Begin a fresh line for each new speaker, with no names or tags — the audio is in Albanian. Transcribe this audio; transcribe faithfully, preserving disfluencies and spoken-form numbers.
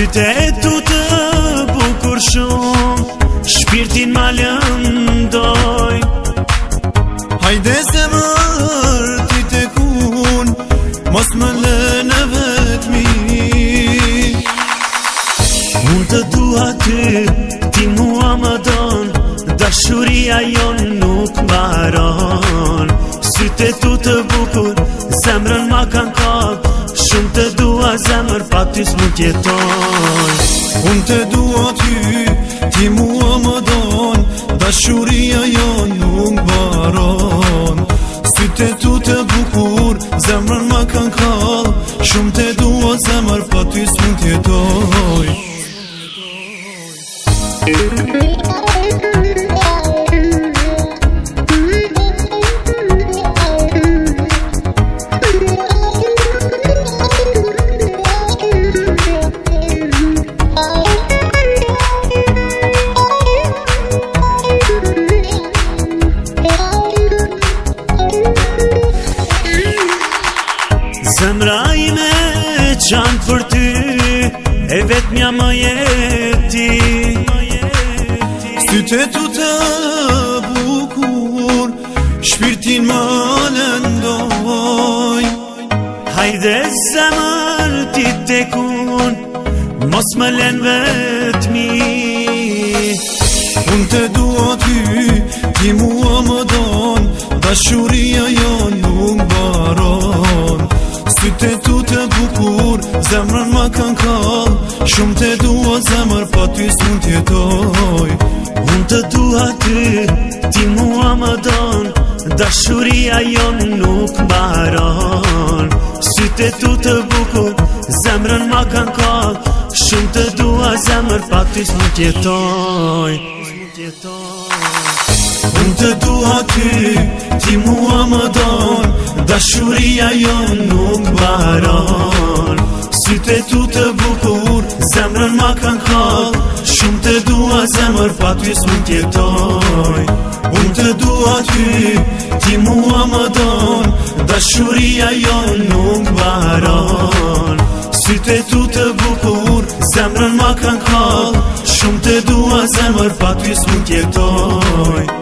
Syte tu të bukur shumë, shpirtin ma lëndoj.
Hajde zemër ti te kun, mos më lënë vetmi.
Unë të dua ty, ti mua më don, dashuria jon nuk mbaron. Syte tu të bukur, zemrën ma kanë kap, shumë të dua zemër, pa ty s'mund t'jetoj.
Unë të dua ty, ti mua më don, dashuria jo nuk mbaron. Syte tu të bukur, zemrën ma kanë kap, shumë të dua zemër, pa ty s'mund t'jetoj.
Zemra ime qanë për ty, e vetmja më jeti.
Syte tu të bukur, shpirtin më lëndoj.
Hajde zemër ti tekun, mos më len vetmi.
Unë të dua ty, ti mua më don, dashuria jo nuk mbaron. Syte tu të bukur, zemrën ma kanë kall, shumë të dua zemër, pa ty s'mund t'jetoj.
Unë të dua ty, ti mua më don, dashuria jon nuk mbaron. Syte tu të bukur, zemrën ma kanë kall, shumë të dua zemër, pa ty s'mund t'jetoj.
Unë të dua ty, ti mua më don, dashuria jo nuk mbaron. Syte tu të bukur, zemrën ma kanë kall, shumë të dua zemër, pa ty s'mund t'jetoj. Unë të dua ty, ti mua më don, dashuria jo nuk mbaron. Syte tu të bukur, zemrën ma kanë kall, shumë të dua zemër, pa ty s'mund t'jetoj.